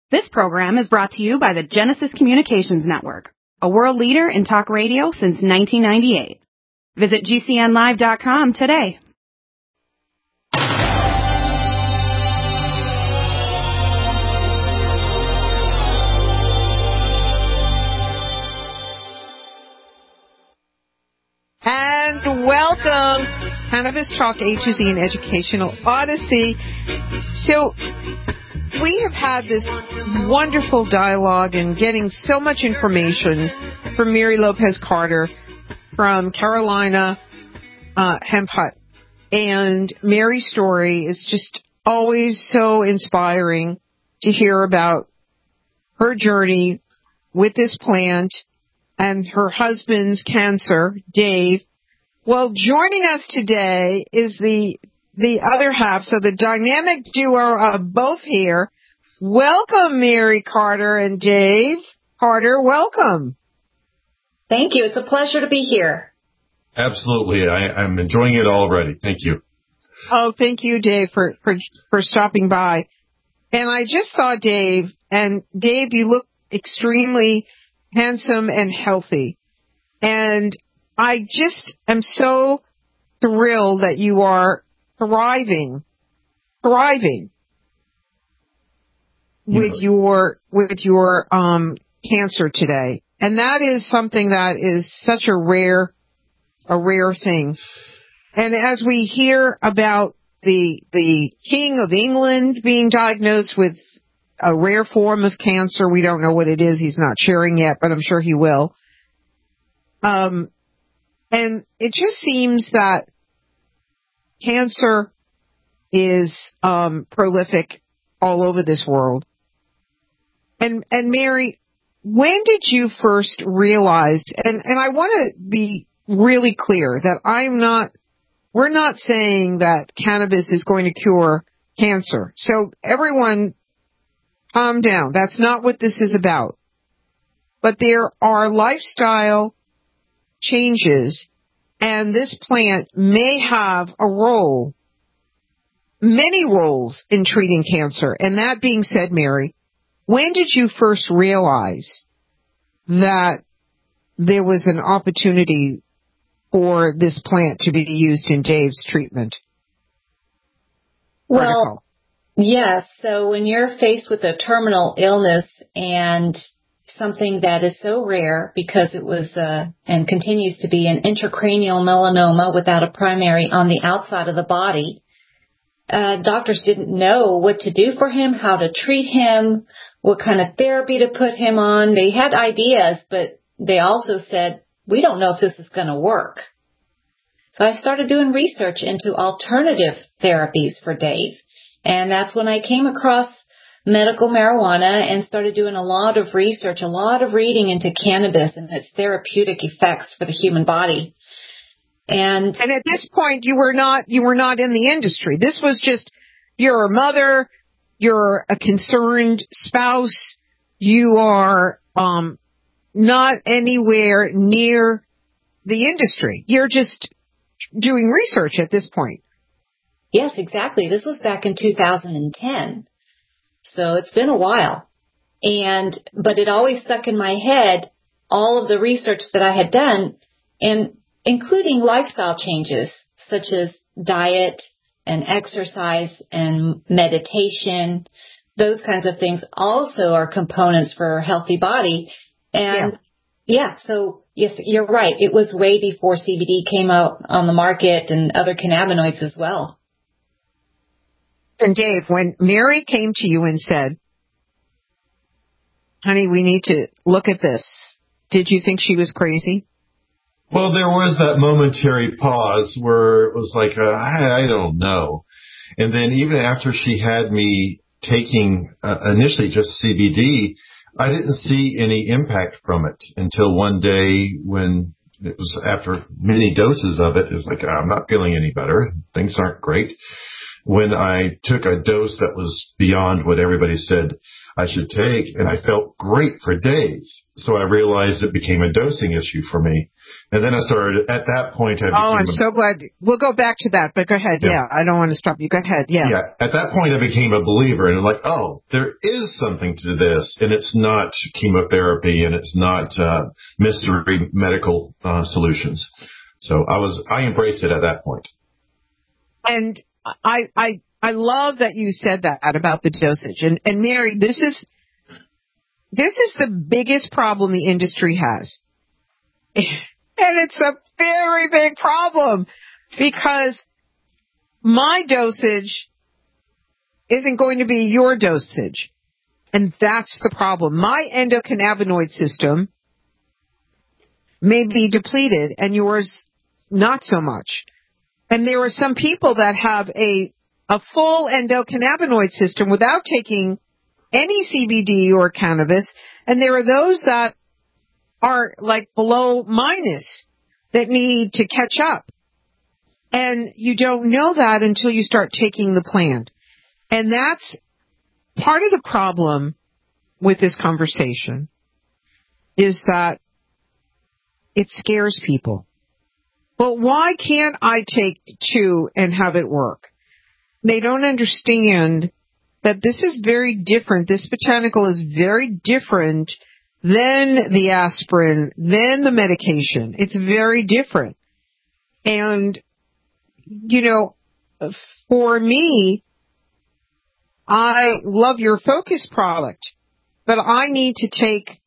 This program is brought to you by the Genesis Communications Network, a world leader in talk radio since 1998. Visit GCNlive.com today. And welcome, Cannabis Talk A to Z, an educational odyssey. So we have had this wonderful dialogue and getting so much information from Mary Lopez Carter from Carolina Hemp Hut. And Mary's story is just always so inspiring to hear about her journey with this plant and her husband's cancer, Dave. Well, joining us today is the other half, so the dynamic duo of both here. Welcome, Mary Carter and Dave Carter. Welcome. Thank you. It's a pleasure to be here. Absolutely. I'm enjoying it already. Thank you. Oh, thank you, Dave, for stopping by. And I just saw Dave, and Dave, you look extremely handsome and healthy. And I just am so thrilled that you are thriving with your cancer today. And that is something that is such a rare thing. And as we hear about the King of England being diagnosed with a rare form of cancer, we don't know what it is. He's not sharing yet, but I'm sure he will. And it just seems that cancer is prolific all over this world. And Mary, when did you first realize, and I want to be really clear that we're not saying that cannabis is going to cure cancer. So everyone calm down. That's not what this is about. But there are lifestyle changes, and this plant may have a role, many roles in treating cancer. And that being said, Mary, when did you first realize that there was an opportunity for this plant to be used in Dave's treatment? Well, yes. So when you're faced with a terminal illness and something that is so rare because it was and continues to be an intracranial melanoma without a primary on the outside of the body, doctors didn't know what to do for him, how to treat him, what kind of therapy to put him on. They had ideas, but they also said, we don't know if this is going to work. So I started doing research into alternative therapies for Dave. And that's when I came across medical marijuana and started doing a lot of research, a lot of reading into cannabis and its therapeutic effects for the human body. And at this point, you were not in the industry. This was just, you're a mother, you're a concerned spouse, you are not anywhere near the industry. You're just doing research at this point. Yes, exactly. This was back in 2010. So it's been a while. But it always stuck in my head, all of the research that I had done, and including lifestyle changes such as diet and exercise and meditation. Those kinds of things also are components for a healthy body. And so yes, you're right. It was way before CBD came out on the market and other cannabinoids as well. And Dave, when Mary came to you and said, honey, we need to look at this, did you think she was crazy? Well, there was that momentary pause where it was like, I don't know. And then even after she had me taking initially just CBD, I didn't see any impact from it until one day when it was after many doses of it. It was like, I'm not feeling any better. Things aren't great. When I took a dose that was beyond what everybody said I should take, and I felt great for days. so I realized it became a dosing issue for me. And then I started, at that point, I'm so glad. We'll go back to that, but go ahead. Yeah, I don't want to stop you. Go ahead. Yeah, at that point, I became a believer, and I'm like, oh, there is something to this, and it's not chemotherapy, and it's not mystery medical solutions. So I embraced it at that point. And I love that you said that about the dosage. And Mary, this is the biggest problem the industry has. And it's a very big problem because my dosage isn't going to be your dosage. And that's the problem. My endocannabinoid system may be depleted and yours not so much. And there are some people that have a full endocannabinoid system without taking any CBD or cannabis. And there are those that are like below minus that need to catch up. And you don't know that until you start taking the plant. And that's part of the problem with this conversation is that it scares people. But why can't I take 2 and have it work? They don't understand that this is very different. This botanical is very different than the aspirin, than the medication. It's very different. And, you know, for me, I love your Focus product, but I need to take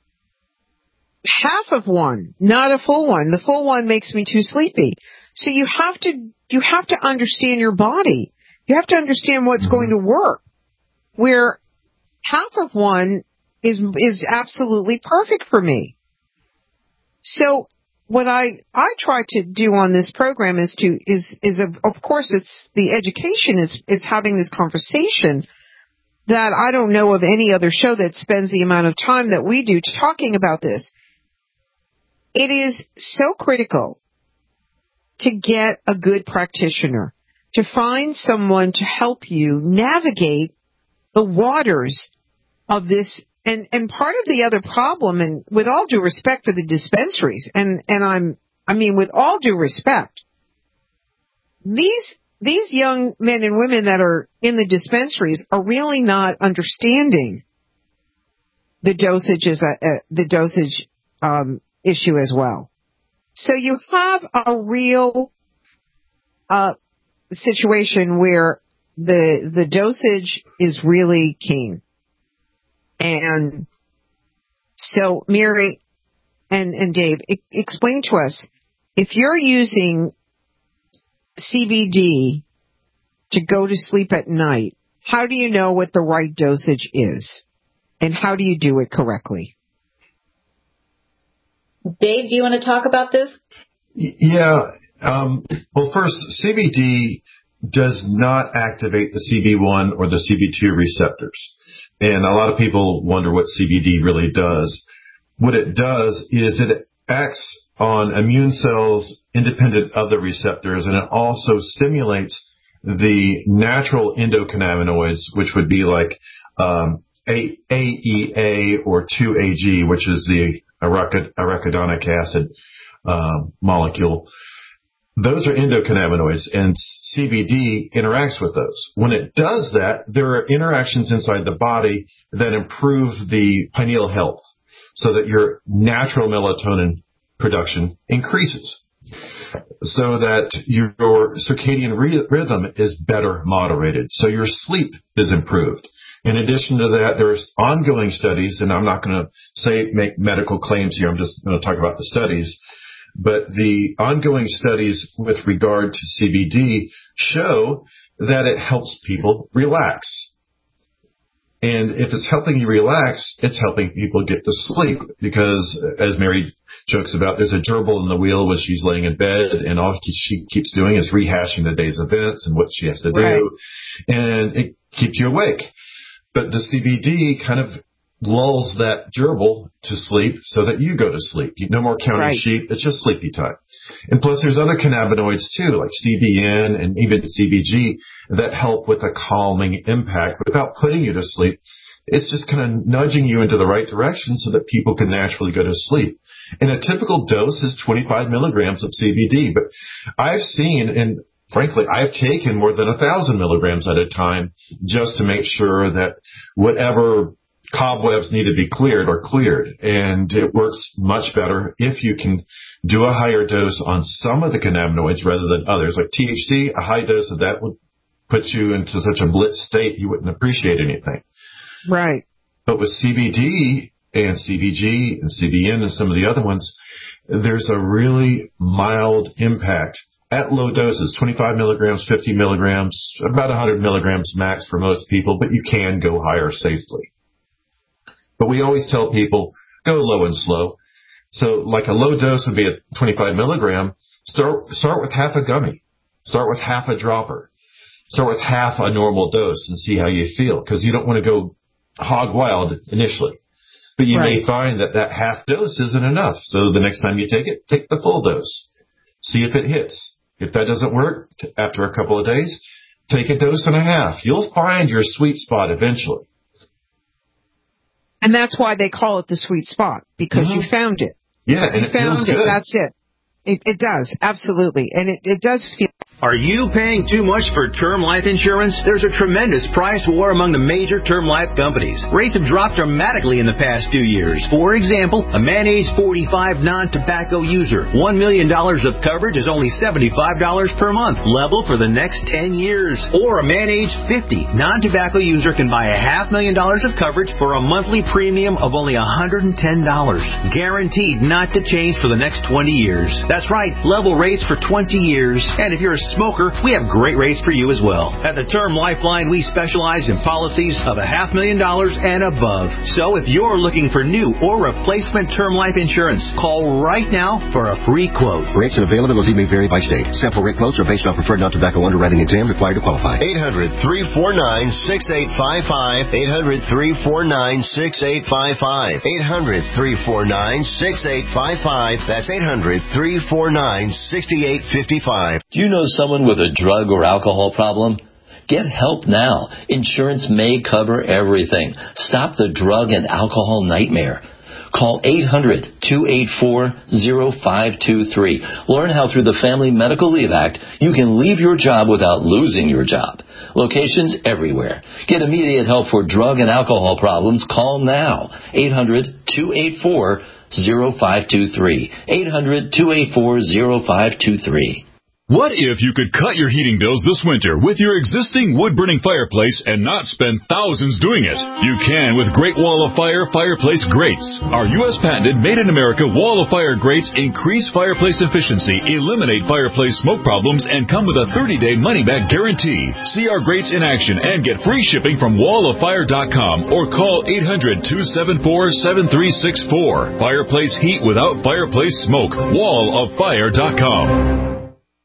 half of one, not a full one. The full one makes me too sleepy. So you have to understand your body. You have to understand what's going to work. Where half of one is absolutely perfect for me. So what I try to do on this program is of course it's the education, it's having this conversation that I don't know of any other show that spends the amount of time that we do talking about this. It is so critical to get a good practitioner, to find someone to help you navigate the waters of this. And part of the other problem, and with all due respect for the dispensaries, with all due respect, these young men and women that are in the dispensaries are really not understanding the dosage issue as well. So you have a real situation where the dosage is really king. And so, Mary and Dave, explain to us, if you're using CBD to go to sleep at night, how do you know what the right dosage is? And how do you do it correctly? Dave, do you want to talk about this? Yeah. Well, first, CBD does not activate the CB1 or the CB2 receptors. And a lot of people wonder what CBD really does. What it does is it acts on immune cells independent of the receptors, and it also stimulates the natural endocannabinoids, which would be like AEA or 2-AG, which is the arachidonic acid molecule. Those are endocannabinoids, and CBD interacts with those. When it does that, there are interactions inside the body that improve the pineal health so that your natural melatonin production increases, so that your circadian rhythm is better moderated, so your sleep is improved. In addition to that, there's ongoing studies, and I'm not going to make medical claims here, I'm just going to talk about the studies. But the ongoing studies with regard to CBD show that it helps people relax. And if it's helping you relax, it's helping people get to sleep because, as Mary jokes about, there's a gerbil in the wheel when she's laying in bed, and all she keeps doing is rehashing the day's events and what she has to do. Right. And it keeps you awake. But the CBD kind of lulls that gerbil to sleep so that you go to sleep. No more counting sheep. It's just sleepy time. And plus there's other cannabinoids too, like CBN and even CBG, that help with a calming impact without putting you to sleep. It's just kind of nudging you into the right direction so that people can naturally go to sleep. And a typical dose is 25 milligrams of CBD. But I've seen, and frankly, I've taken more than 1,000 milligrams at a time just to make sure that whatever cobwebs need to be cleared are cleared. And it works much better if you can do a higher dose on some of the cannabinoids rather than others. Like THC, a high dose of that would put you into such a blitz state you wouldn't appreciate anything. Right. But with CBD and CBG and CBN and some of the other ones, there's a really mild impact at low doses, 25 milligrams, 50 milligrams, about 100 milligrams max for most people, but you can go higher safely. But we always tell people, go low and slow. So like a low dose would be at 25 milligram. Start with half a gummy. Start with half a dropper. Start with half a normal dose and see how you feel, because you don't want to go hog wild initially. But you may find that half dose isn't enough. So the next time you take it, take the full dose. See if it hits. If that doesn't work, after a couple of days, take a dose and a half. You'll find your sweet spot eventually. And that's why they call it the sweet spot, because you found it. Yeah, and it feels good. That's it. It does, absolutely. And it does feel... Are you paying too much for term life insurance? There's a tremendous price war among the major term life companies. Rates have dropped dramatically in the past 2 years. For example, a man age 45 non-tobacco user, $1 million of coverage is only $75 per month, level for the next 10 years. Or a man age 50 non-tobacco user can buy $500,000 of coverage for a monthly premium of only $110, guaranteed not to change for the next 20 years. That's right, level rates for 20 years. And if you're a smoker, we have great rates for you as well. At the Term Lifeline, we specialize in policies of $500,000 and above. So if you're looking for new or replacement term life insurance, call right now for a free quote. Rates and availability may vary by state. Sample rate quotes are based on preferred non-tobacco underwriting exam required to qualify. 800-349-6855. 800-349-6855. 800-349-6855. That's 800-349-6855. Do you know someone with a drug or alcohol problem? Get help now. Insurance may cover everything. Stop the drug and alcohol nightmare. Call 800-284-0523. Learn how through the Family Medical Leave Act you can leave your job without losing your job. Locations everywhere. Get immediate help for drug and alcohol problems. Call now. 800-284-0523. 800-284-0523. What if you could cut your heating bills this winter with your existing wood-burning fireplace and not spend thousands doing it? You can with Great Wall of Fire fireplace grates. Our U.S. patented made-in-America Wall of Fire grates increase fireplace efficiency, eliminate fireplace smoke problems, and come with a 30-day money-back guarantee. See our grates in action and get free shipping from walloffire.com or call 800-274-7364. Fireplace heat without fireplace smoke. walloffire.com.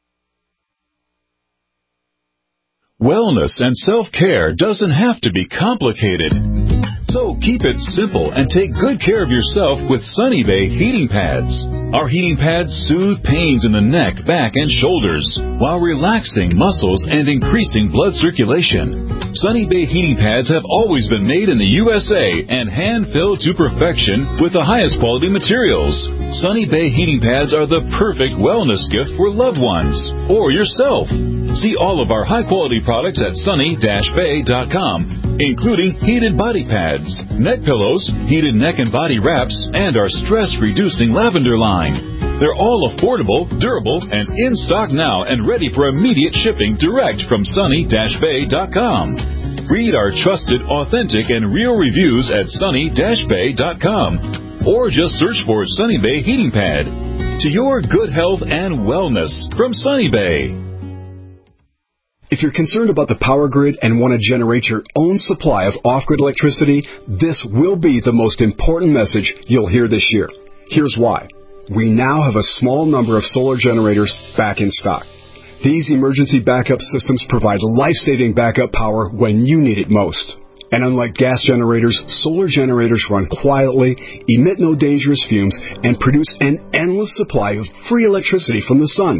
Wellness and self-care doesn't have to be complicated. So keep it simple and take good care of yourself with Sunny Bay heating pads. Our heating pads soothe pains in the neck, back, and shoulders while relaxing muscles and increasing blood circulation. Sunny Bay heating pads have always been made in the USA and hand-filled to perfection with the highest quality materials. Sunny Bay heating pads are the perfect wellness gift for loved ones or yourself. See all of our high-quality products at sunny-bay.com, including heated body pads, neck pillows, heated neck and body wraps, and our stress-reducing lavender line. They're all affordable, durable, and in stock now and ready for immediate shipping direct from sunny-bay.com. Read our trusted, authentic, and real reviews at sunny-bay.com or just search for Sunny Bay Heating Pad. To your good health and wellness from Sunny Bay. If you're concerned about the power grid and want to generate your own supply of off-grid electricity, this will be the most important message you'll hear this year. Here's why. We now have a small number of solar generators back in stock. These emergency backup systems provide life-saving backup power when you need it most. And unlike gas generators, solar generators run quietly, emit no dangerous fumes, and produce an endless supply of free electricity from the sun.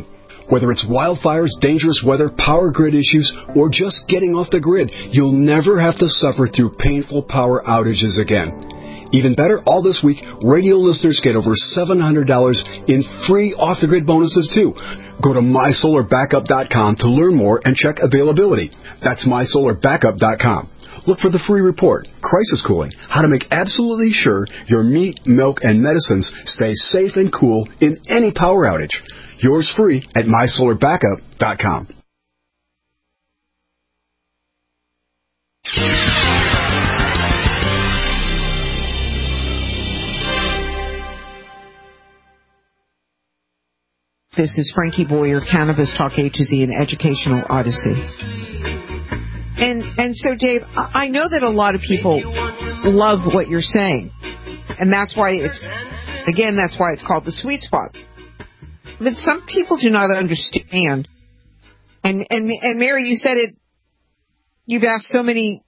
Whether it's wildfires, dangerous weather, power grid issues, or just getting off the grid, you'll never have to suffer through painful power outages again. Even better, all this week, radio listeners get over $700 in free off-the-grid bonuses, too. Go to MySolarBackup.com to learn more and check availability. That's MySolarBackup.com. Look for the free report, Crisis Cooling, how to make absolutely sure your meat, milk, and medicines stay safe and cool in any power outage. Yours free at MySolarBackup.com. This is Frankie Boyer, Cannabis Talk A to Z, an educational odyssey. And so, Dave, I know that a lot of people love what you're saying, and that's why that's why it's called the sweet spot. But some people do not understand. And Mary, you said it. You've asked so many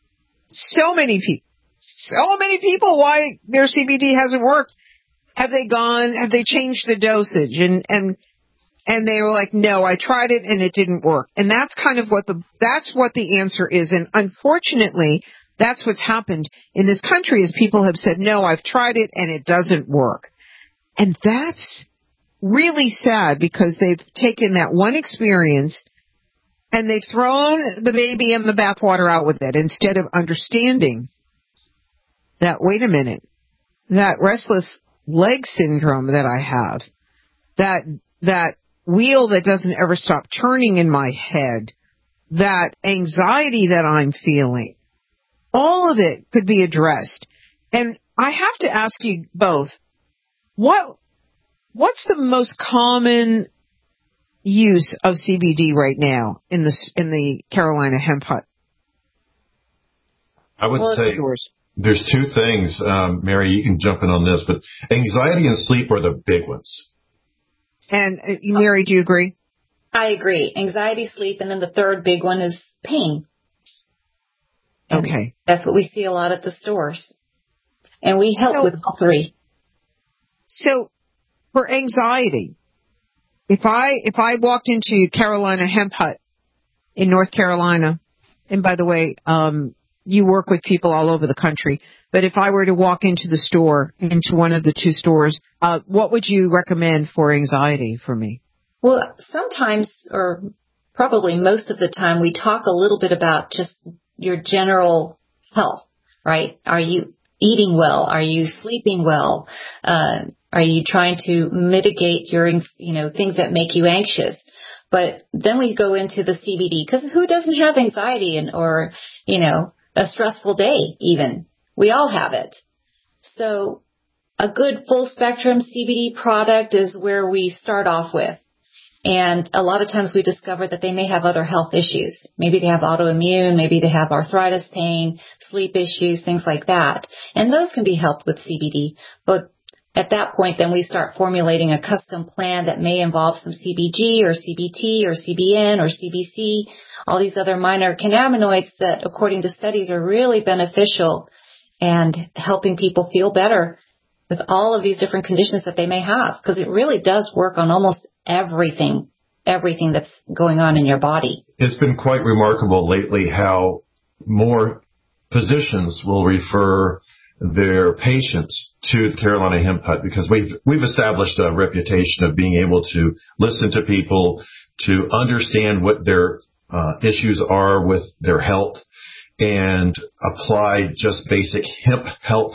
people why their CBD hasn't worked. Have they changed the dosage? And they were like, no, I tried it and it didn't work. And that's kind of what the answer is. And unfortunately, that's what's happened in this country is people have said, no, I've tried it and it doesn't work. And that's really sad because they've taken that one experience and they've thrown the baby and the bathwater out with it instead of understanding that, wait a minute, that restless leg syndrome that I have, that wheel that doesn't ever stop turning in my head, that anxiety that I'm feeling, all of it could be addressed. And I have to ask you both, what's the most common use of CBD right now in the Carolina hemp hut? I would say there's two things. Mary, you can jump in on this, but anxiety and sleep are the big ones. And Mary, do you agree? I agree. Anxiety, sleep, and then the third big one is pain. And okay. That's what we see a lot at the stores. And we help with all three. So for anxiety, if I walked into Carolina Hemp Hut in North Carolina, and by the way, you work with people all over the country, but if I were to walk into the store, into one of the two stores, what would you recommend for anxiety for me? Well, sometimes, or probably most of the time, we talk a little bit about just your general health, right? Are you eating well? Are you sleeping well? Are you trying to mitigate your, things that make you anxious? But then we go into the CBD, because who doesn't have anxiety or a stressful day even? We all have it. So a good full spectrum CBD product is where we start off with. And a lot of times we discover that they may have other health issues. Maybe they have autoimmune, maybe they have arthritis pain, sleep issues, things like that. And those can be helped with CBD. But at that point, then we start formulating a custom plan that may involve some CBG or CBT or CBN or CBC, all these other minor cannabinoids that, according to studies, are really beneficial and helping people feel better with all of these different conditions that they may have, because it really does work on almost everything that's going on in your body. It's been quite remarkable lately how more physicians will refer their patients to the Carolina Hemp Hut, because we've established a reputation of being able to listen to people, to understand what their issues are with their health, and apply just basic hemp health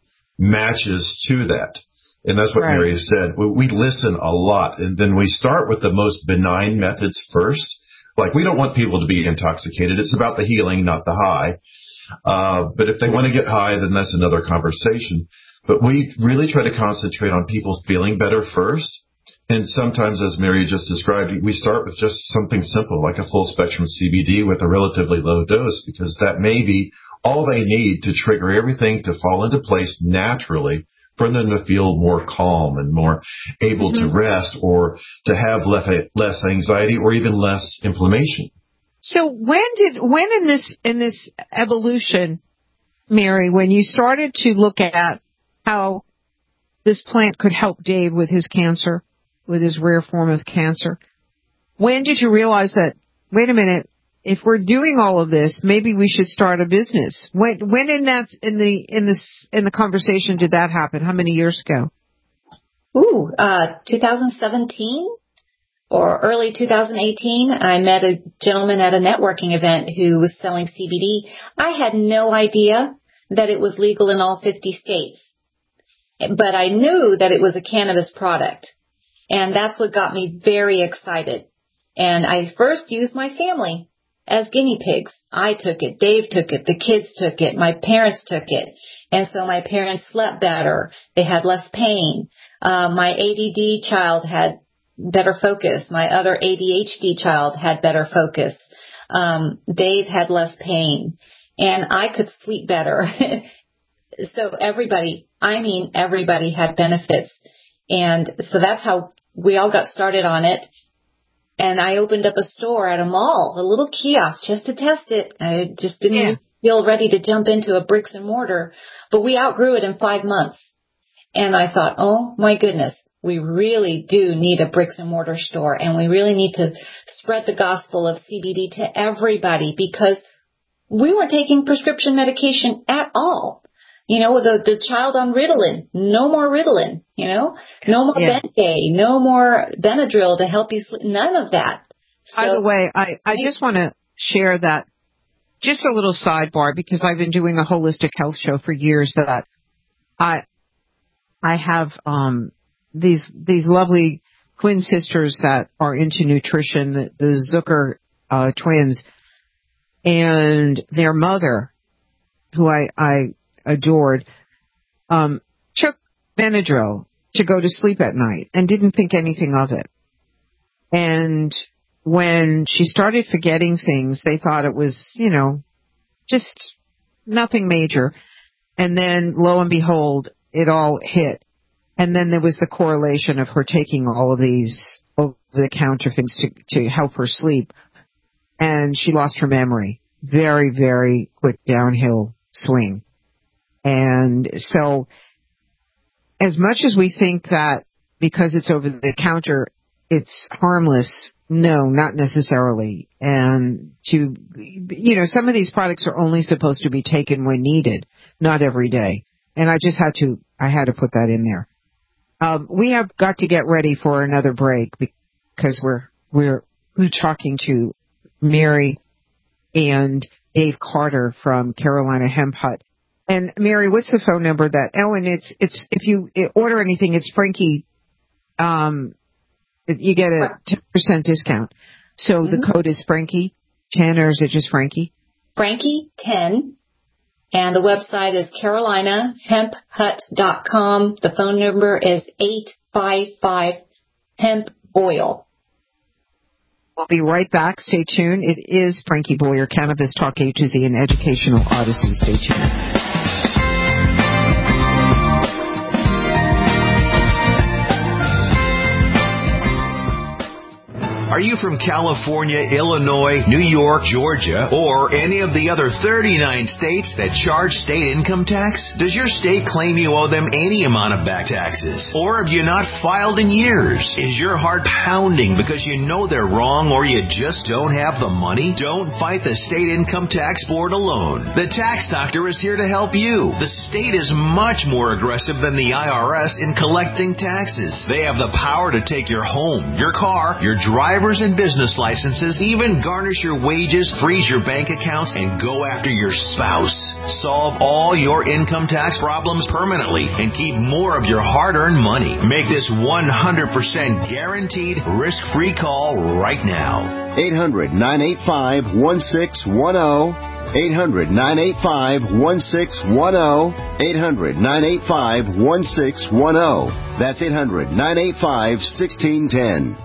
matches to that. And that's what Mary said. We listen a lot, and then we start with the most benign methods first. Like, we don't want people to be intoxicated. It's about the healing, not the high. But if they want to get high, then that's another conversation. But we really try to concentrate on people feeling better first. And sometimes, as Mary just described, we start with just something simple, like a full spectrum CBD with a relatively low dose, because that may be all they need to trigger everything to fall into place naturally for them to feel more calm and more able to rest, or to have less anxiety or even less inflammation. So when in this evolution, Mary, when you started to look at how this plant could help Dave with his cancer, with his rare form of cancer, when did you realize that, wait a minute, if we're doing all of this, maybe we should start a business? When in the conversation did that happen? How many years ago? 2017 or early 2018. I met a gentleman at a networking event who was selling CBD. I had no idea that it was legal in all 50 states, but I knew that it was a cannabis product, and that's what got me very excited. And I first used my family as guinea pigs. I took it. Dave took it. The kids took it. My parents took it. And so my parents slept better. They had less pain. My ADD child had better focus. My other ADHD child had better focus. Dave had less pain. And I could sleep better. So everybody had benefits. And so that's how we all got started on it. And I opened up a store at a mall, a little kiosk, just to test it. I just didn't feel ready to jump into a bricks and mortar. But we outgrew it in 5 months. And I thought, oh, my goodness, we really do need a bricks and mortar store. And we really need to spread the gospel of CBD to everybody, because we weren't taking prescription medication at all. You know, the child on Ritalin, no more Ritalin, you know, no more Bengay, no more Benadryl to help you sleep, none of that. So, by the way, I just want to share that, just a little sidebar, because I've been doing a holistic health show for years, that I have these lovely twin sisters that are into nutrition, the Zucker twins, and their mother, who I adored, took Benadryl to go to sleep at night and didn't think anything of it. And when she started forgetting things, they thought it was, you know, just nothing major. And then lo and behold, it all hit. And then there was the correlation of her taking all of these over-the-counter things to help her sleep. And she lost her memory. Very, very quick downhill swing. And so, as much as we think that because it's over the counter, it's harmless, no, not necessarily. And some of these products are only supposed to be taken when needed, not every day. And I had to put that in there. We have got to get ready for another break, because we're talking to Mary and Dave Carter from Carolina Hemp Hut. And Mary, what's the phone number that? Oh, and it's if you order anything, it's Frankie. You get a 10% discount. So the code is Frankie 10, or is it just Frankie? Frankie 10, and the website is carolinahemphut.com. The phone number is 855 Hemp Oil. We'll be right back. Stay tuned. It is Frankie Boyer, Cannabis Talk A to Z, an educational odyssey. Stay tuned. Are you from California, Illinois, New York, Georgia, or any of the other 39 states that charge state income tax? Does your state claim you owe them any amount of back taxes? Or have you not filed in years? Is your heart pounding because you know they're wrong, or you just don't have the money? Don't fight the state income tax board alone. The Tax Doctor is here to help you. The state is much more aggressive than the IRS in collecting taxes. They have the power to take your home, your car, your driver's and business licenses, even garnish your wages, freeze your bank accounts, and go after your spouse. Solve all your income tax problems permanently and keep more of your hard-earned money. Make this 100% guaranteed risk-free call right now. 800-985-1610. 800-985-1610. 800-985-1610. That's 800-985-1610.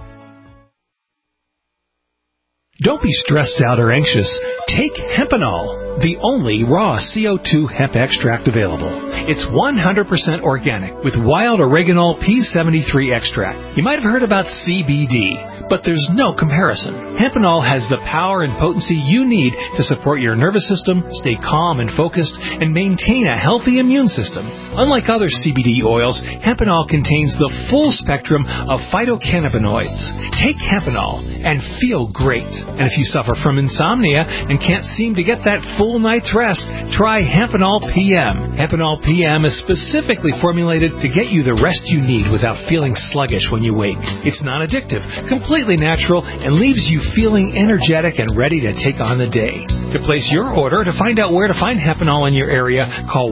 Don't be stressed out or anxious. Take Hempanol, the only raw CO2 hemp extract available. It's 100% organic with wild oregano P73 extract. You might have heard about CBD, but there's no comparison. Hempenol has the power and potency you need to support your nervous system, stay calm and focused, and maintain a healthy immune system. Unlike other CBD oils, Hempenol contains the full spectrum of phytocannabinoids. Take Hempenol and feel great. And if you suffer from insomnia and can't seem to get that full night's rest, try Hempenol PM. Hempenol PM is specifically formulated to get you the rest you need without feeling sluggish when you wake. It's non-addictive, completely natural, and leaves you feeling energetic and ready to take on the day. To place your order, to find out where to find Hempenol in your area, call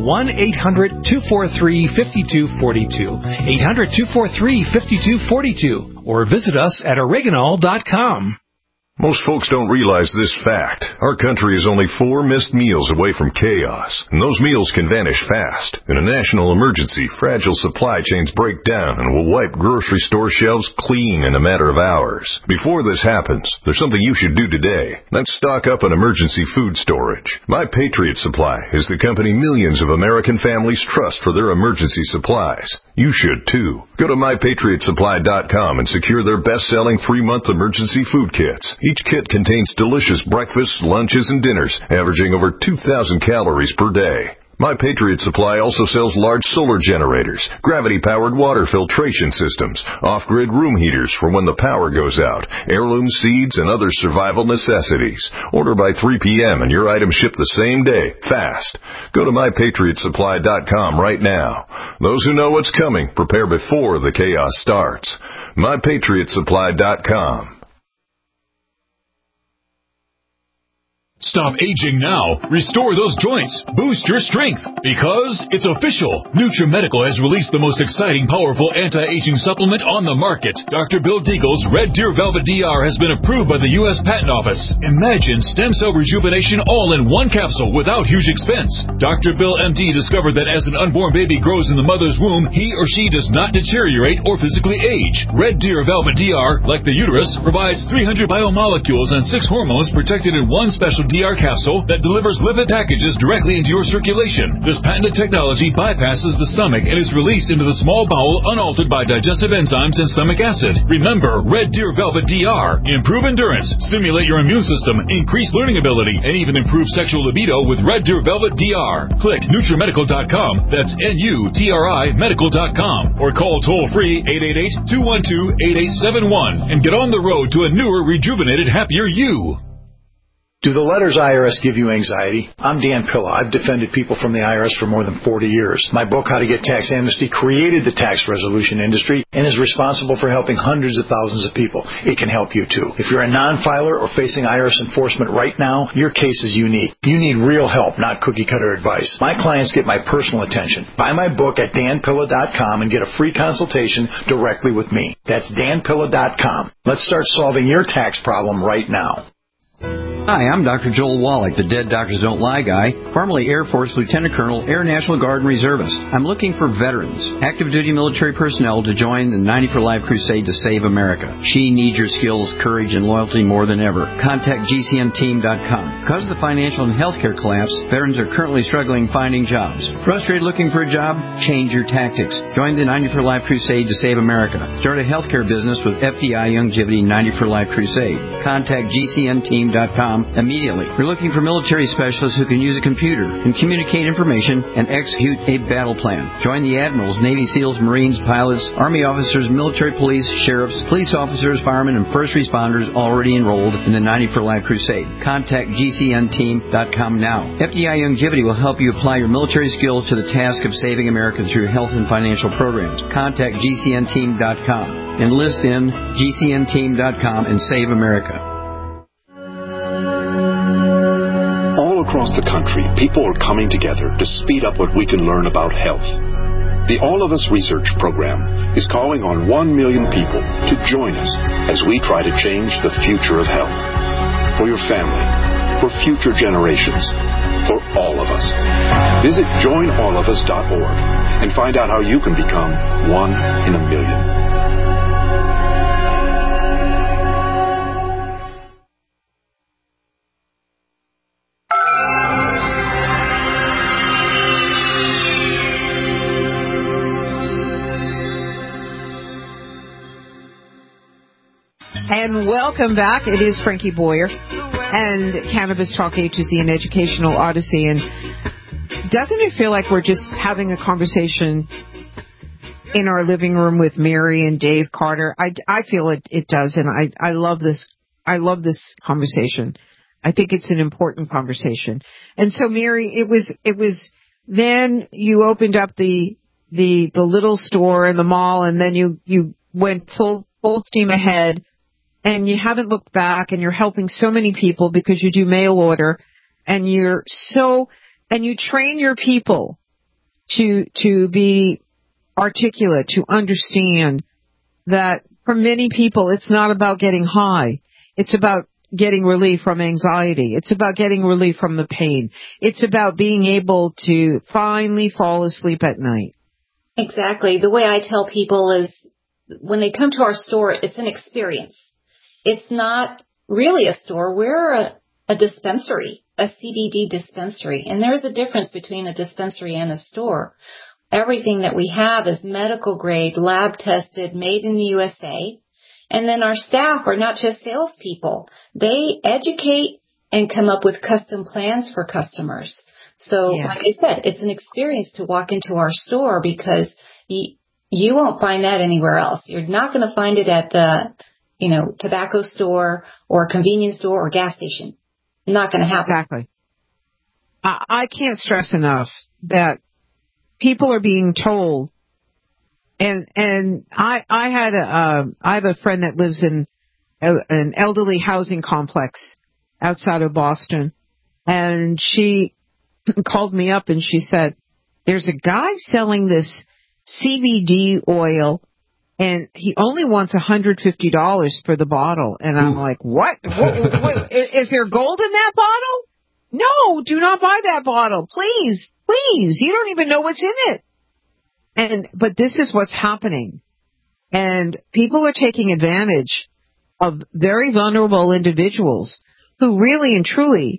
1-800-243-5242, 800-243-5242, or visit us at oregonol.com. Most folks don't realize this fact. Our country is only 4 missed meals away from chaos, and those meals can vanish fast. In a national emergency, fragile supply chains break down and will wipe grocery store shelves clean in a matter of hours. Before this happens, there's something you should do today. Let's stock up on emergency food storage. My Patriot Supply is the company millions of American families trust for their emergency supplies. You should too. Go to mypatriotsupply.com and secure their best-selling 3-month emergency food kits. Each kit contains delicious breakfasts, lunches, and dinners, averaging over 2,000 calories per day. My Patriot Supply also sells large solar generators, gravity-powered water filtration systems, off-grid room heaters for when the power goes out, heirloom seeds, and other survival necessities. Order by 3 p.m. and your items ship the same day, fast. Go to mypatriotsupply.com right now. Those who know what's coming, prepare before the chaos starts. mypatriotsupply.com. Stop aging now. Restore those joints. Boost your strength. Because it's official. NutriMedical has released the most exciting, powerful anti-aging supplement on the market. Dr. Bill Deagle's Red Deer Velvet DR has been approved by the U.S. Patent Office. Imagine stem cell rejuvenation all in one capsule without huge expense. Dr. Bill MD discovered that as an unborn baby grows in the mother's womb, he or she does not deteriorate or physically age. Red Deer Velvet DR, like the uterus, provides 300 biomolecules and 6 hormones protected in one special DR capsule that delivers lipid packages directly into your circulation. This patented technology bypasses the stomach and is released into the small bowel unaltered by digestive enzymes and stomach acid. Remember, Red Deer Velvet DR. Improve endurance, stimulate your immune system, increase learning ability, and even improve sexual libido with Red Deer Velvet DR. Click NutriMedical.com, that's NUTRI Medical.com, or call toll-free 888-212-8871 and get on the road to a newer, rejuvenated, happier you. Do the letters IRS give you anxiety? I'm Dan Pilla. I've defended people from the IRS for more than 40 years. My book, How to Get Tax Amnesty, created the tax resolution industry and is responsible for helping hundreds of thousands of people. It can help you too. If you're a non-filer or facing IRS enforcement right now, your case is unique. You need real help, not cookie-cutter advice. My clients get my personal attention. Buy my book at danpilla.com and get a free consultation directly with me. That's danpilla.com. Let's start solving your tax problem right now. Hi, I'm Dr. Joel Wallach, the Dead Doctors Don't Lie guy, formerly Air Force Lieutenant Colonel, Air National Guard and Reservist. I'm looking for veterans, active duty military personnel to join the 90 for Life crusade to save America. She needs your skills, courage, and loyalty more than ever. Contact GCNteam.com. Because of the financial and healthcare collapse, veterans are currently struggling finding jobs. Frustrated looking for a job? Change your tactics. Join the 90 for Life crusade to save America. Start a healthcare business with FDI Youngevity 90 for Life crusade. Contact GCNteam.com immediately. We're looking for military specialists who can use a computer and communicate information and execute a battle plan. Join the admirals, Navy SEALs, Marines, pilots, Army officers, military police, sheriffs, police officers, firemen, and first responders already enrolled in the 90 for Life crusade. Contact GCNteam.com now. FDI Youngevity will help you apply your military skills to the task of saving America through health and financial programs. Contact GCNteam.com. Enlist in GCNteam.com and save America. All across the country, people are coming together to speed up what we can learn about health. The All of Us Research Program is calling on 1 million people to join us as we try to change the future of health. For your family, for future generations, for all of us. Visit joinallofus.org and find out how you can become 1 in a million. And welcome back. It is Frankie Boyer and Cannabis Talk A to Z, an educational odyssey. And doesn't it feel like we're just having a conversation in our living room with Mary and Dave Carter? I feel it does, and I love this. I love this conversation. I think it's an important conversation. And so, Mary, it was then you opened up the little store in the mall, and then you went full steam ahead, and you haven't looked back, and you're helping so many people because you do mail order, and you train your people to be articulate, to understand that for many people it's not about getting high. It's about getting relief from anxiety. It's about getting relief from the pain. It's about being able to finally fall asleep at night. Exactly. The way I tell people is when they come to our store, it's an experience. It's not really a store. We're a dispensary, a CBD dispensary. And there's a difference between a dispensary and a store. Everything that we have is medical grade, lab tested, made in the USA. And then our staff are not just salespeople. They educate and come up with custom plans for customers. So, yes, like I said, it's an experience to walk into our store because you won't find that anywhere else. You're not going to find it at tobacco store or convenience store or gas station. Not going to happen. Exactly. I can't stress enough that people are being told, and I have a friend that lives in an elderly housing complex outside of Boston, and she called me up and she said, there's a guy selling this CBD oil, and he only wants $150 for the bottle. And I'm like, what? What? Is there gold in that bottle? No, do not buy that bottle. Please. You don't even know what's in it. But this is what's happening. And people are taking advantage of very vulnerable individuals who really and truly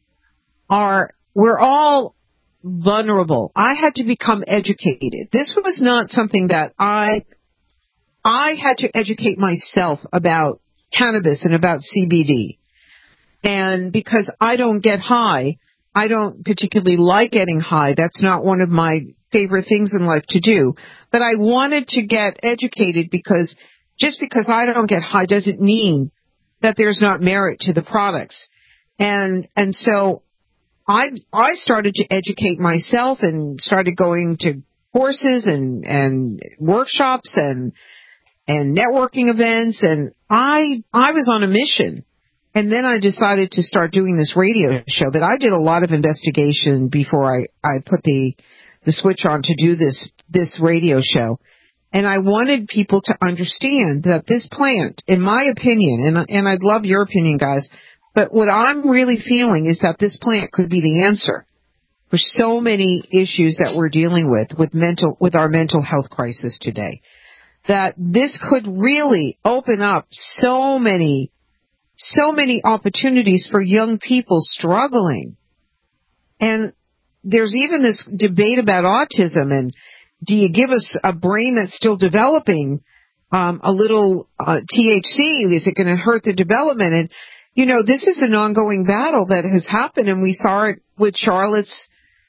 we're all vulnerable. I had to become educated. This was not something that I had to educate myself about cannabis and about CBD. And because I don't get high, I don't particularly like getting high. That's not one of my favorite things in life to do. But I wanted to get educated because just because I don't get high doesn't mean that there's not merit to the products. And so I started to educate myself and started going to courses and workshops and networking events, and I was on a mission. And then I decided to start doing this radio show, but I did a lot of investigation before I put the switch on to do this radio show. And I wanted people to understand that this plant, in my opinion, and I'd love your opinion, guys, but what I'm really feeling is that this plant could be the answer for so many issues that we're dealing with our mental health crisis today. That this could really open up so many opportunities for young people struggling. And there's even this debate about autism, and do you give us a brain that's still developing a little THC? Is it going to hurt the development? And this is an ongoing battle that has happened, and we saw it with Charlotte's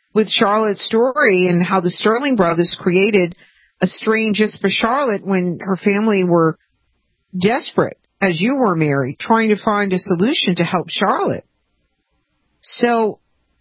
story and how the Sterling brothers created a strain just for Charlotte when her family were desperate, as you were, Mary, trying to find a solution to help Charlotte. So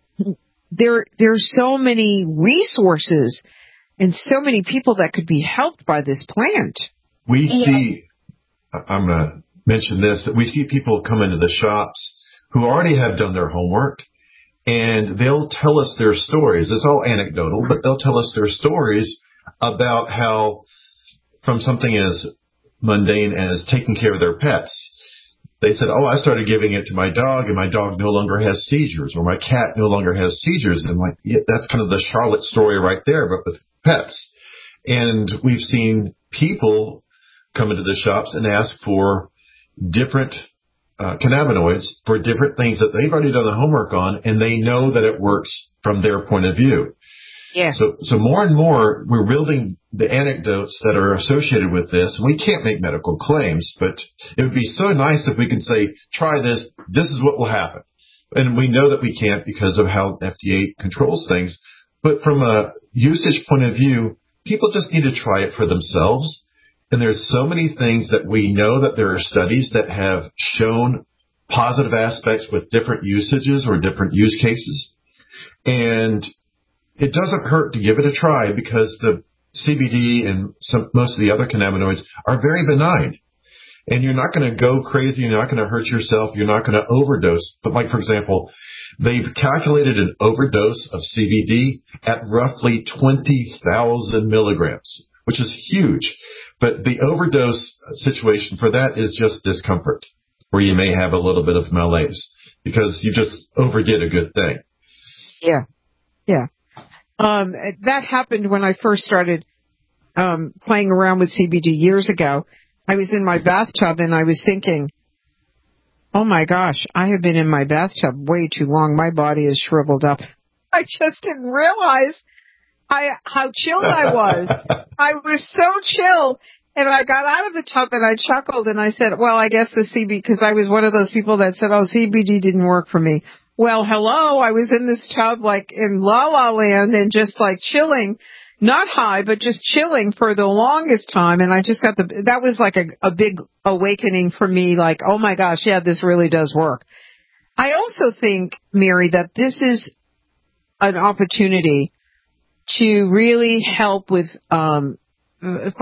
there's so many resources and so many people that could be helped by this plant. We see, I'm going to mention this, that we see people come into the shops who already have done their homework, and they'll tell us their stories. It's all anecdotal, but they'll tell us their stories about how from something as mundane as taking care of their pets. They said, I started giving it to my dog, and my dog no longer has seizures, or my cat no longer has seizures. And I'm like, yeah, that's kind of the Charlotte story right there, but with pets. And we've seen people come into the shops and ask for different cannabinoids for different things that they've already done the homework on, and they know that it works from their point of view. Yeah. So more and more we're building the anecdotes that are associated with this. We can't make medical claims, but it would be so nice if we could say, try this. This is what will happen. And we know that we can't because of how FDA controls things. But from a usage point of view, people just need to try it for themselves. And there's so many things that we know that there are studies that have shown positive aspects with different usages or different use cases. And it doesn't hurt to give it a try because the CBD and most of the other cannabinoids are very benign. And you're not going to go crazy. You're not going to hurt yourself. You're not going to overdose. But like, for example, they've calculated an overdose of CBD at roughly 20,000 milligrams, which is huge. But the overdose situation for that is just discomfort, where you may have a little bit of malaise because you just overdid a good thing. Yeah. Yeah. That happened when I first started playing around with CBD years ago. I was in my bathtub and I was thinking, oh my gosh, I have been in my bathtub way too long. My body is shriveled up. I just didn't realize how chilled I was. I was so chilled. And I got out of the tub and I chuckled and I said, well, I guess the CBD, because I was one of those people that said, oh, CBD didn't work for me. Well, hello, I was in this tub like in La La Land and just like chilling. Not high, but just chilling for the longest time. And I just got that was like a big awakening for me. Like, oh my gosh, yeah, this really does work. I also think, Mary, that this is an opportunity to really help with, the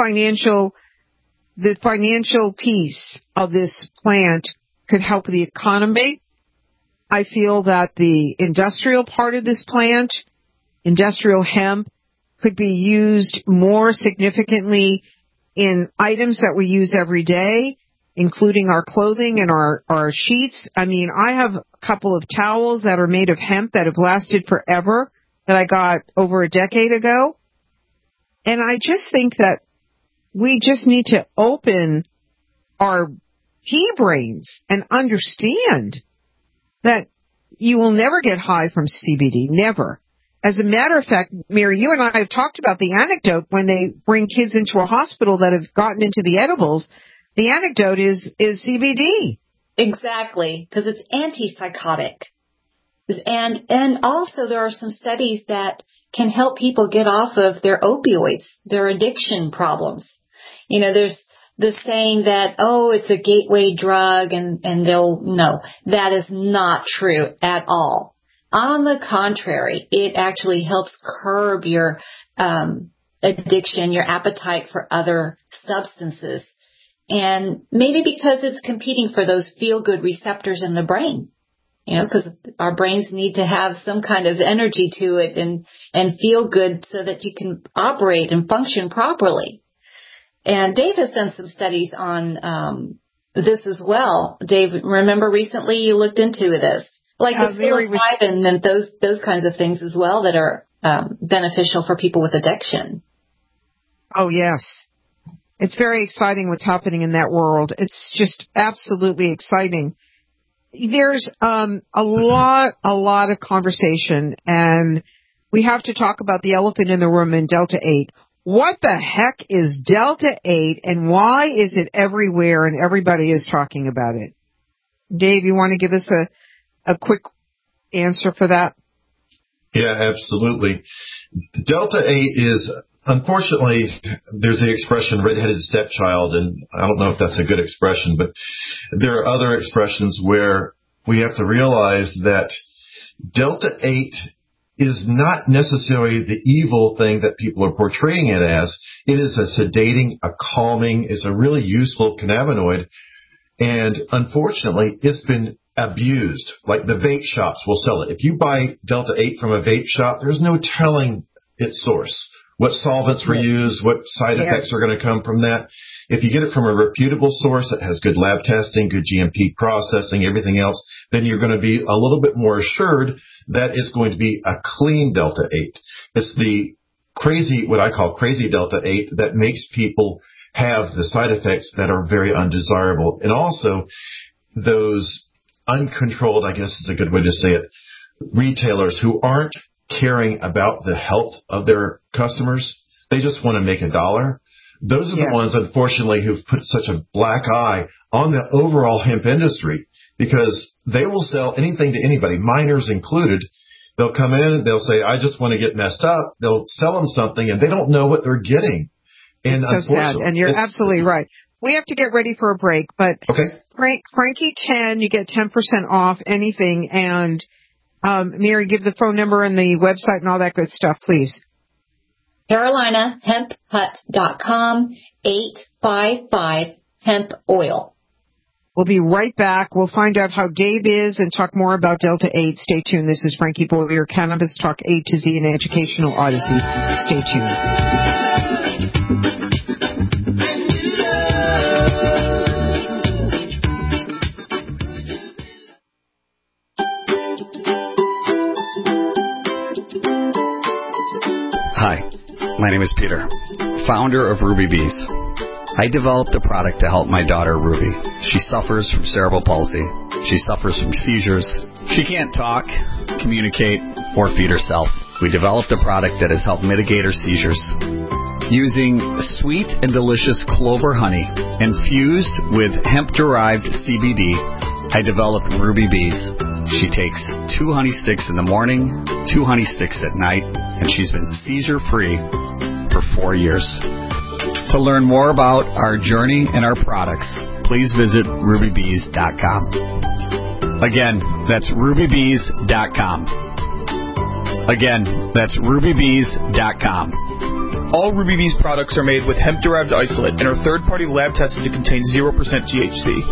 financial piece of this plant could help the economy. I feel that the industrial part of this plant, industrial hemp, could be used more significantly in items that we use every day, including our clothing and our sheets. I mean, I have a couple of towels that are made of hemp that have lasted forever that I got over a decade ago. And I just think that we just need to open our pea brains and understand that you will never get high from CBD, never. As a matter of fact, Mary, you and I have talked about the anecdote when they bring kids into a hospital that have gotten into the edibles. The anecdote is CBD. Exactly, because it's antipsychotic. And also there are some studies that can help people get off of their opioids, their addiction problems. You know, there's the saying that, oh, it's a gateway drug and no, that is not true at all. On the contrary, it actually helps curb your addiction, your appetite for other substances. And maybe because it's competing for those feel-good receptors in the brain, you know, because our brains need to have some kind of energy to it and feel good so that you can operate and function properly. And Dave has done some studies on this as well. Dave, remember recently you looked into this? Like the psilocybin and those kinds of things as well that are beneficial for people with addiction. Oh, yes. It's very exciting what's happening in that world. It's just absolutely exciting. There's a lot of conversation, and we have to talk about the elephant in the room in Delta-8. What the heck is Delta-8, and why is it everywhere and everybody is talking about it? Dave, you want to give us a quick answer for that? Yeah, absolutely. Delta-8 is, unfortunately, there's the expression redheaded stepchild, and I don't know if that's a good expression, but there are other expressions where we have to realize that Delta-8 is not necessarily the evil thing that people are portraying it as. It is a sedating, a calming, it's a really useful cannabinoid, and unfortunately, it's been abused. Like the vape shops will sell it. If you buy Delta-8 from a vape shop, there's no telling its source. What solvents were used, what side effects are going to come from that. If you get it from a reputable source that has good lab testing, good GMP processing, everything else, then you're going to be a little bit more assured that it's going to be a clean Delta-8. It's the crazy, what I call crazy Delta-8, that makes people have the side effects that are very undesirable. And also those uncontrolled, I guess is a good way to say it, retailers who aren't caring about the health of their customers. They just want to make $1. Those are the ones, unfortunately, who've put such a black eye on the overall hemp industry, because they will sell anything to anybody, minors included. They'll come in, they'll say, I just want to get messed up. They'll sell them something, and they don't know what they're getting. And it's so sad, and you're absolutely right. We have to get ready for a break, but Frankie 10, you get 10% off anything. And Mary, give the phone number and the website and all that good stuff, please. CarolinaHempHut.com, 855 Hemp Oil. We'll be right back. We'll find out how Gabe is and talk more about Delta 8. Stay tuned. This is Frankie Boyer, Cannabis Talk A to Z, and Educational Odyssey. Stay tuned. Hi, my name is Peter, founder of Ruby Bees. I developed a product to help my daughter, Ruby. She suffers from cerebral palsy. She suffers from seizures. She can't talk, communicate, or feed herself. We developed a product that has helped mitigate her seizures. Using sweet and delicious clover honey infused with hemp-derived CBD, I developed Ruby Bees. She takes 2 honey sticks in the morning, 2 honey sticks at night, and she's been seizure-free for 4 years. To learn more about our journey and our products, please visit rubybees.com. Again, that's rubybees.com. Again, that's rubybees.com. All Ruby Bees products are made with hemp-derived isolate and are third-party lab tested to contain 0% THC.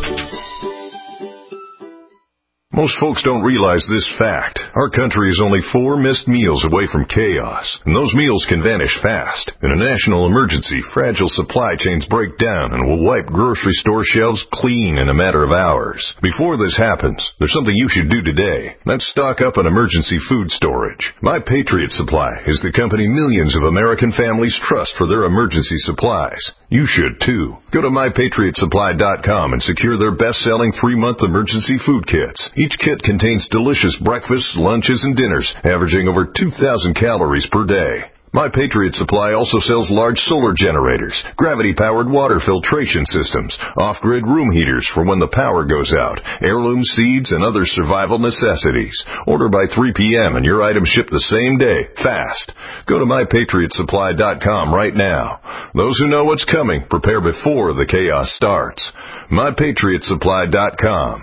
Most folks don't realize this fact. Our country is only 4 missed meals away from chaos, and those meals can vanish fast. In a national emergency, fragile supply chains break down and will wipe grocery store shelves clean in a matter of hours. Before this happens, there's something you should do today. That's stock up on emergency food storage. My Patriot Supply is the company millions of American families trust for their emergency supplies. You should, too. Go to MyPatriotSupply.com and secure their best-selling 3-month emergency food kits. Each kit contains delicious breakfasts, lunches, and dinners, averaging over 2,000 calories per day. My Patriot Supply also sells large solar generators, gravity-powered water filtration systems, off-grid room heaters for when the power goes out, heirloom seeds, and other survival necessities. Order by 3 p.m. and your items ship the same day, fast. Go to MyPatriotSupply.com right now. Those who know what's coming prepare before the chaos starts. MyPatriotSupply.com.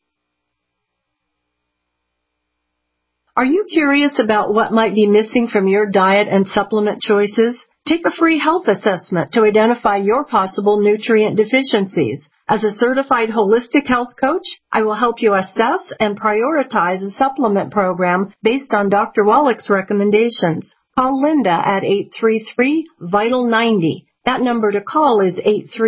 Are you curious about what might be missing from your diet and supplement choices? Take a free health assessment to identify your possible nutrient deficiencies. As a certified holistic health coach, I will help you assess and prioritize a supplement program based on Dr. Wallach's recommendations. Call Linda at 833-VITAL-90. That number to call is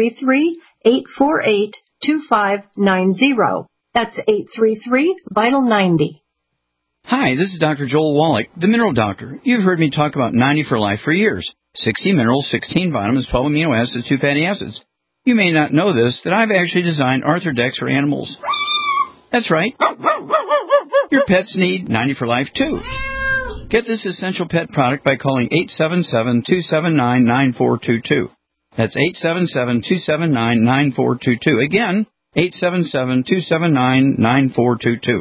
833-848-2590. That's 833-VITAL-90. Hi, this is Dr. Joel Wallach, the Mineral Doctor. You've heard me talk about 90 for Life for years. 60 minerals, 16 vitamins, 12 amino acids, 2 fatty acids. You may not know this, that I've actually designed Arthrodex for animals. That's right. Your pets need 90 for Life, too. Get this essential pet product by calling 877-279-9422. That's 877-279-9422. Again, 877-279-9422.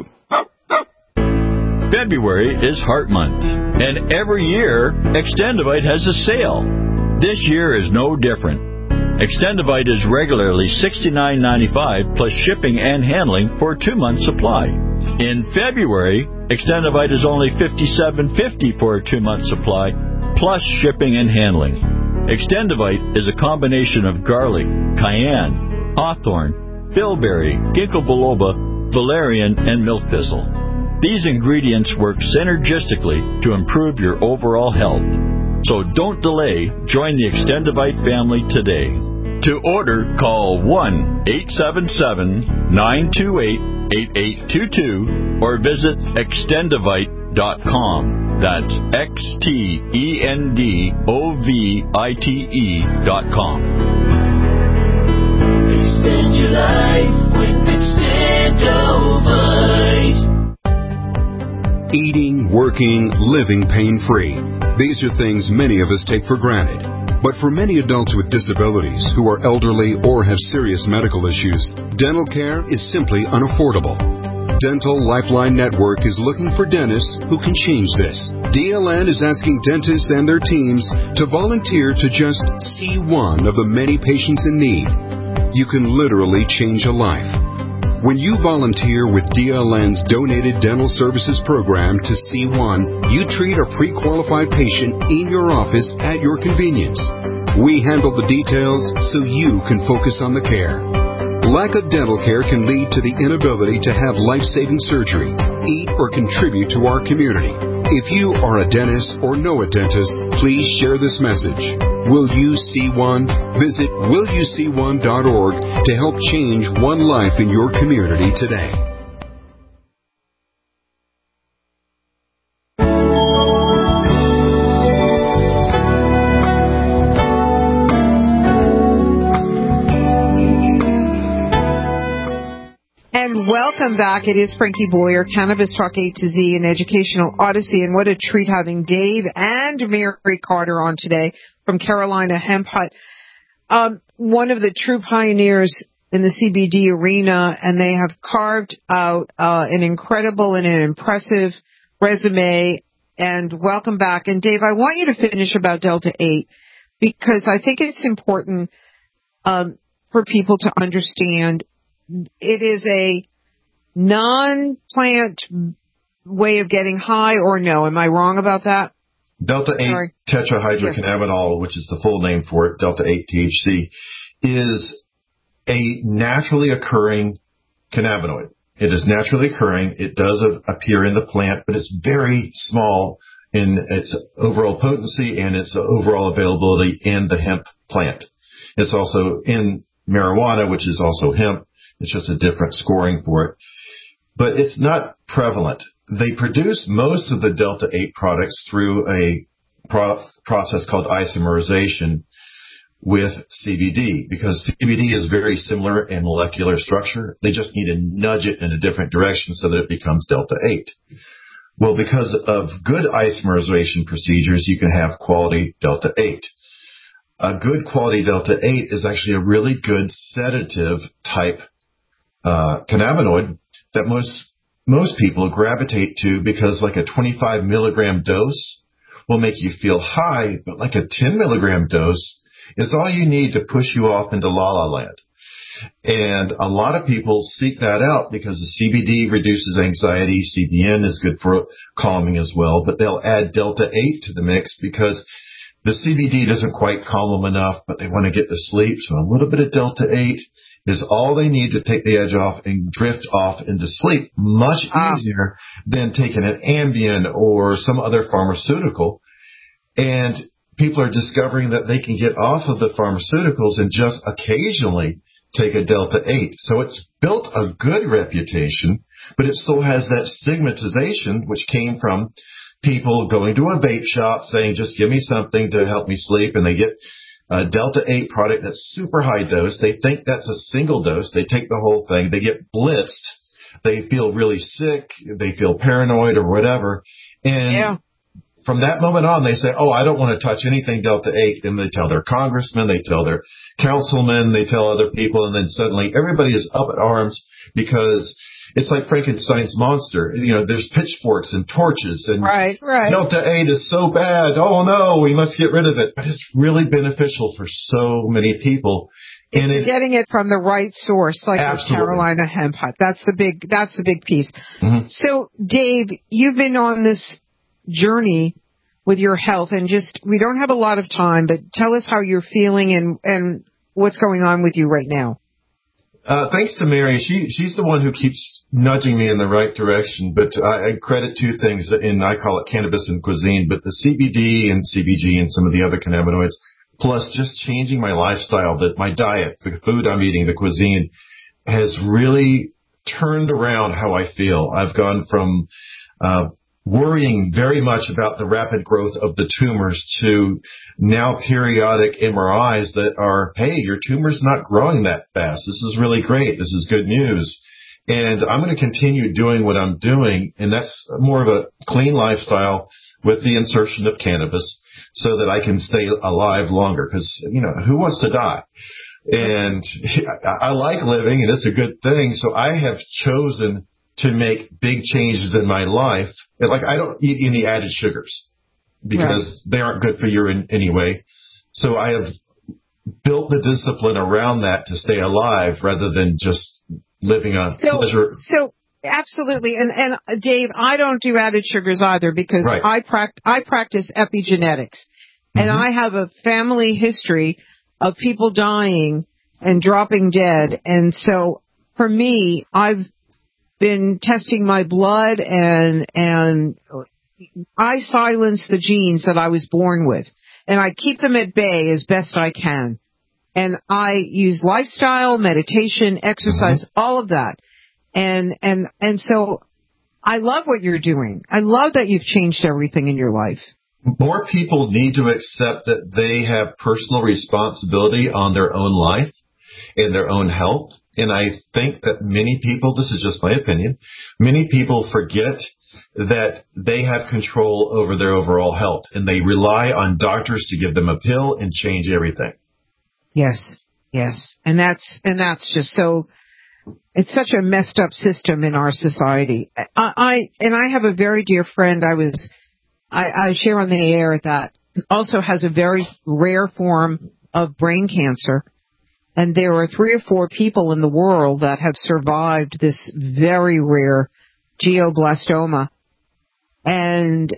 February is Heart Month, and every year, Extendivite has a sale. This year is no different. Extendivite is regularly $69.95 plus shipping and handling for a 2-month supply. In February, Extendivite is only $57.50 for a 2-month supply plus shipping and handling. Extendivite is a combination of garlic, cayenne, hawthorn, bilberry, ginkgo biloba, valerian, and milk thistle. These ingredients work synergistically to improve your overall health. So don't delay. Join the Extendivite family today. To order, call 1-877-928-8822 or visit Extendivite.com. That's XTENDOVITE.com. Extend your life with Extendovite. Eating, working, living pain-free. These are things many of us take for granted. But for many adults with disabilities who are elderly or have serious medical issues, dental care is simply unaffordable. Dental Lifeline Network is looking for dentists who can change this. DLN is asking dentists and their teams to volunteer to just see one of the many patients in need. You can literally change a life. When you volunteer with DLN's Donated Dental Services Program to C1, you treat a pre-qualified patient in your office at your convenience. We handle the details so you can focus on the care. Lack of dental care can lead to the inability to have life-saving surgery, eat, or contribute to our community. If you are a dentist or know a dentist, please share this message. Will You See One? Visit willyouseeone.org to help change one life in your community today. And welcome back. It is Frankie Boyer, Cannabis Talk A to Z, an educational odyssey. And what a treat having Dave and Mary Carter on today from Carolina Hemp Hut. One of the true pioneers in the CBD arena, and they have carved out an incredible and an impressive resume. And welcome back. And Dave, I want you to finish about Delta 8 because I think it's important for people to understand. It is a non-plant way of getting high, or no? Am I wrong about that? Delta 8 tetrahydrocannabinol, which is the full name for it, Delta 8 THC, is a naturally occurring cannabinoid. It is naturally occurring. It does appear in the plant, but it's very small in its overall potency and its overall availability in the hemp plant. It's also in marijuana, which is also hemp. It's just a different scoring for it. But it's not prevalent. They produce most of the Delta 8 products through a process called isomerization with CBD, because CBD is very similar in molecular structure. They just need to nudge it in a different direction so that it becomes Delta 8. Well, because of good isomerization procedures, you can have quality Delta 8. A good quality Delta 8 is actually a really good sedative type cannabinoid that most people gravitate to, because like a 25 milligram dose will make you feel high, but like a 10 milligram dose is all you need to push you off into la la land. And a lot of people seek that out because the CBD reduces anxiety. CBN is good for calming as well, but they'll add Delta 8 to the mix because the CBD doesn't quite calm them enough, but they want to get to sleep. So a little bit of Delta 8 is all they need to take the edge off and drift off into sleep. Much easier than taking an Ambien or some other pharmaceutical. And people are discovering that they can get off of the pharmaceuticals and just occasionally take a Delta 8. So it's built a good reputation, but it still has that stigmatization, which came from people going to a vape shop saying, just give me something to help me sleep. And they get a Delta 8 product that's super high dose. They think that's a single dose. They take the whole thing. They get blitzed. They feel really sick. They feel paranoid or whatever. And from that moment on, they say, oh, I don't want to touch anything Delta 8. And they tell their congressmen, they tell their councilmen, they tell other people. And then suddenly everybody is up in arms because it's like Frankenstein's monster. You know, there's pitchforks and torches and Delta 8 is so bad. Oh no, we must get rid of it. But it's really beneficial for so many people. And you're getting it from the right source, like the Carolina Hemp Hut. That's the big piece. Mm-hmm. So Dave, you've been on this journey with your health, and just, we don't have a lot of time, but tell us how you're feeling and what's going on with you right now. Thanks to Mary. She's the one who keeps nudging me in the right direction, but I credit two things, and I call it cannabis and cuisine, but the CBD and CBG and some of the other cannabinoids, plus just changing my lifestyle, that my diet, the food I'm eating, the cuisine, has really turned around how I feel. I've gone from worrying very much about the rapid growth of the tumors to now periodic MRIs that are, hey, your tumor's not growing that fast. This is really great. This is good news. And I'm going to continue doing what I'm doing, and that's more of a clean lifestyle with the insertion of cannabis so that I can stay alive longer. Because, who wants to die? And I like living, and it's a good thing. So I have chosen to make big changes in my life. Like, I don't eat any added sugars because they aren't good for you anyway. So I have built the discipline around that to stay alive rather than just living on pleasure. So absolutely. And Dave, I don't do added sugars either because I practice epigenetics. And I have a family history of people dying and dropping dead. And so for me, I've been testing my blood and I silence the genes that I was born with. And I keep them at bay as best I can. And I use lifestyle, meditation, exercise, all of that. And so I love what you're doing. I love that you've changed everything in your life. More people need to accept that they have personal responsibility on their own life and their own health. And I think that many people, this is just my opinion, many people forget that they have control over their overall health, and they rely on doctors to give them a pill and change everything. Yes. And that's just so, it's such a messed up system in our society. I have a very dear friend I share on the air that also has a very rare form of brain cancer. And there are 3 or 4 people in the world that have survived this very rare glioblastoma. And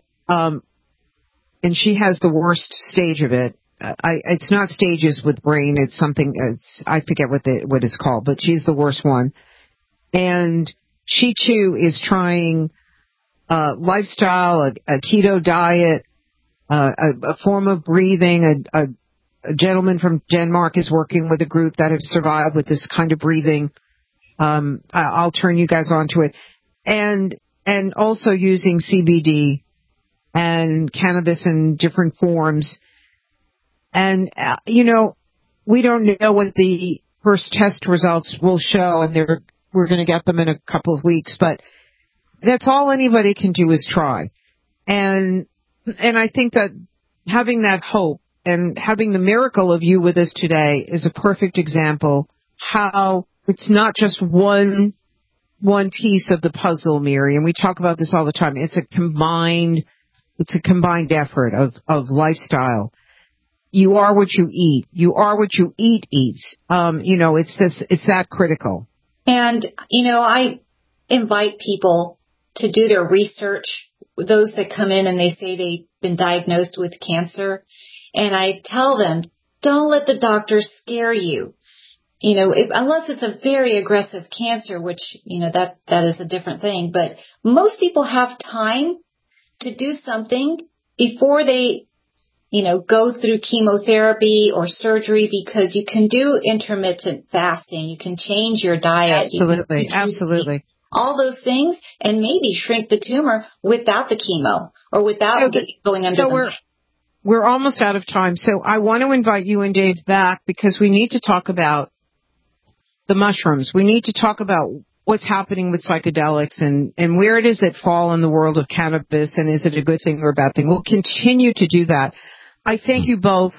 she has the worst stage of it. It's not stages with brain. It's something, I forget what it's called, but she's the worst one. And she too is trying lifestyle, a keto diet, a form of breathing. A gentleman from Denmark is working with a group that have survived with this kind of breathing. I'll turn you guys on to it. And also using CBD and cannabis in different forms. And, we don't know what the first test results will show, and we're going to get them in a couple of weeks, but that's all anybody can do is try. And I think that having that hope and having the miracle of you with us today is a perfect example how it's not just one piece of the puzzle, Mary, and we talk about this all the time. It's a combined effort of lifestyle. You are what you eat. You are what you eat eats. It's that critical. And, I invite people to do their research, those that come in and they say they've been diagnosed with cancer. And I tell them, don't let the doctors scare you. Unless it's a very aggressive cancer, which, that is a different thing. But most people have time to do something before they, go through chemotherapy or surgery, because you can do intermittent fasting. You can change your diet. Absolutely. All those things, and maybe shrink the tumor without the chemo or without going under the knife. We're almost out of time. So I want to invite you and Dave back because we need to talk about the mushrooms. We need to talk about what's happening with psychedelics and where it is that fall in the world of cannabis, and is it a good thing or a bad thing. We'll continue to do that. I thank you both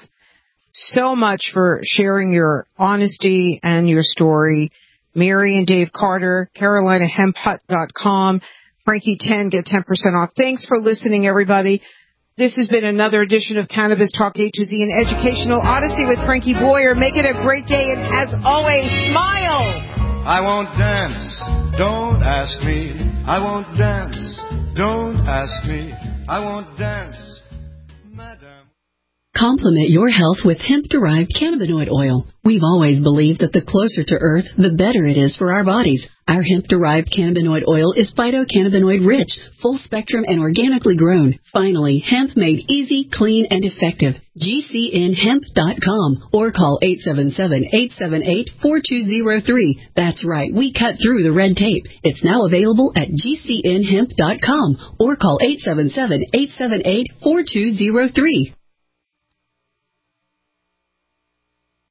so much for sharing your honesty and your story. Mary and Dave Carter, CarolinaHempHut.com, Frankie 10, get 10% off. Thanks for listening, everybody. This has been another edition of Cannabis Talk A to Z, an educational odyssey with Frankie Boyer. Make it a great day, and as always, smile! I won't dance, don't ask me. I won't dance, don't ask me. I won't dance, madam. Complement your health with hemp-derived cannabinoid oil. We've always believed that the closer to Earth, the better it is for our bodies. Our hemp-derived cannabinoid oil is phytocannabinoid-rich, full-spectrum, and organically grown. Finally, hemp made easy, clean, and effective. GCNHemp.com or call 877-878-4203. That's right, we cut through the red tape. It's now available at GCNHemp.com or call 877-878-4203.